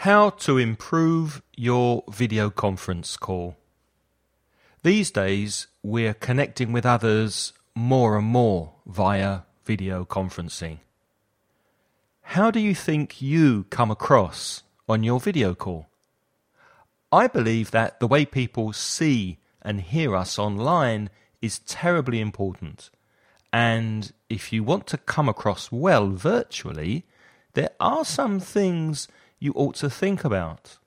How to improve your video conference call. These days, we're connecting with others more and more via video conferencing. How do you think you come across on your video call? I believe that the way people see and hear us online is terribly important. And if you want to come across well virtually, there are some things you ought to think about.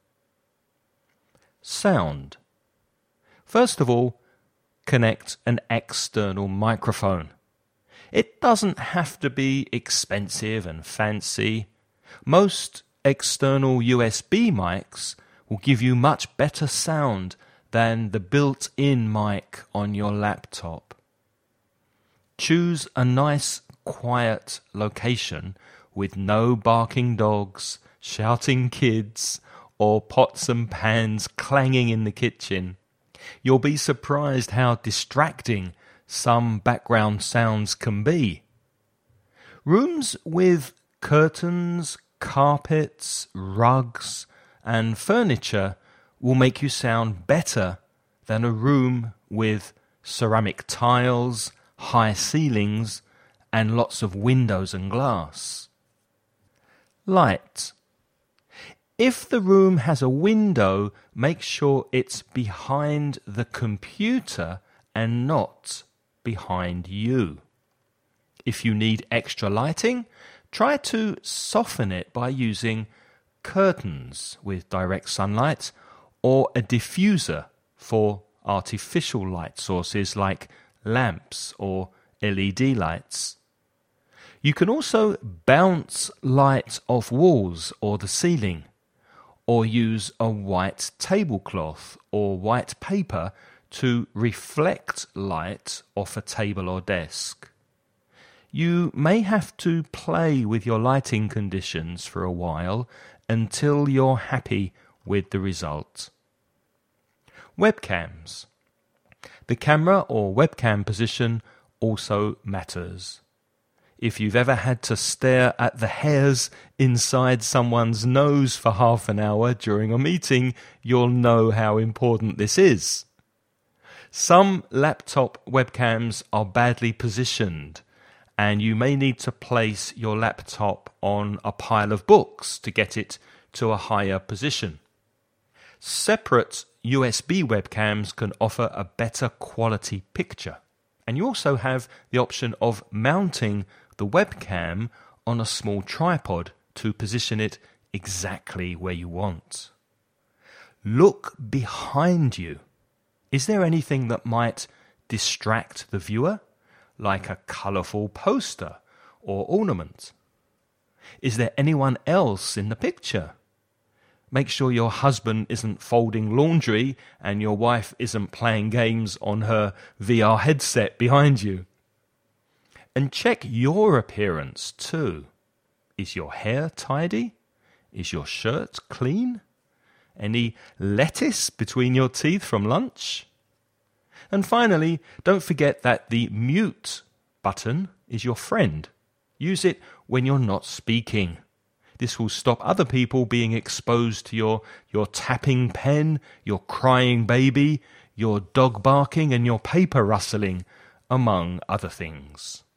Sound. First of all, connect an external microphone. It doesn't have to be expensive and fancy. Most external USB mics will give you much better sound than the built-in mic on your laptop. Choose a nice, quiet location with no barking dogs, shouting kids, or pots and pans clanging in the kitchen. You'll be surprised how distracting some background sounds can be. Rooms with curtains, carpets, rugs, and furniture will make you sound better than a room with ceramic tiles, high ceilings, and lots of windows and glass. Light. If the room has a window, make sure it's behind the computer and not behind you. If you need extra lighting, try to soften it by using curtains with direct sunlight or a diffuser for artificial light sources like lamps or LED lights. You can also bounce light off walls or the ceiling, or use a white tablecloth or white paper to reflect light off a table or desk. You may have to play with your lighting conditions for a while until you're happy with the result. Webcams. The camera or webcam position also matters. If you've ever had to stare at the hairs inside someone's nose for half an hour during a meeting, you'll know how important this is. Some laptop webcams are badly positioned, and you may need to place your laptop on a pile of books to get it to a higher position. Separate USB webcams can offer a better quality picture, and you also have the option of mounting the webcam on a small tripod to position it exactly where you want. Look behind you. Is there anything that might distract the viewer, like a colourful poster or ornament? Is there anyone else in the picture? Make sure your husband isn't folding laundry and your wife isn't playing games on her VR headset behind you. And check your appearance too. Is your hair tidy? Is your shirt clean? Any lettuce between your teeth from lunch? And finally, don't forget that the mute button is your friend. Use it when you're not speaking. This will stop other people being exposed to your tapping pen, your crying baby, your dog barking, and your paper rustling, among other things.